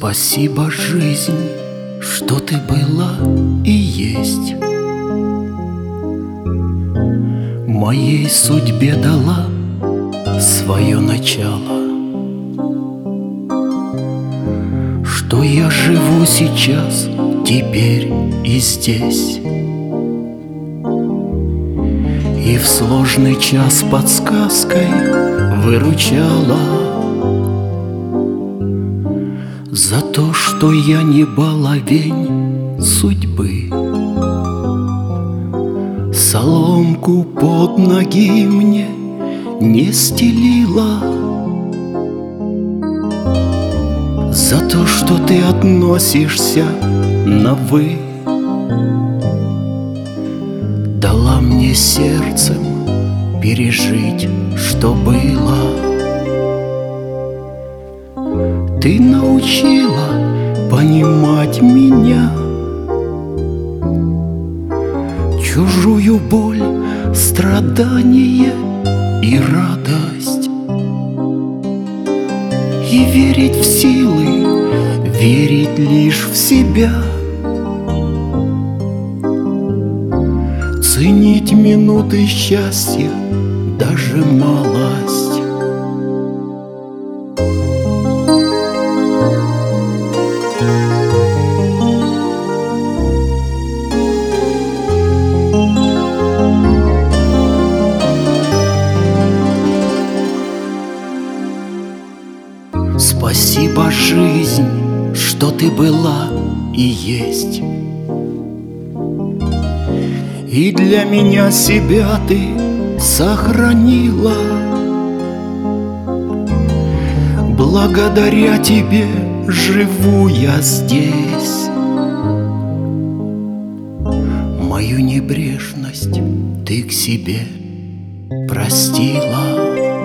Спасибо, жизнь, что ты была и есть. Моей судьбе дала свое начало, что я живу сейчас, теперь и здесь. И в сложный час подсказкой выручала за то, что я не баловень судьбы. Соломку под ноги мне не стелила за то, что ты относишься на «вы». Дала мне сердцем пережить, что было. Ты научила понимать меня, чужую боль, страдание и радость, и верить в силы, верить лишь в себя, ценить минуты счастья, даже малость. Спасибо, жизнь, что ты была и есть. И для меня себя ты сохранила. Благодаря тебе живу я здесь. Мою небрежность ты к себе простила.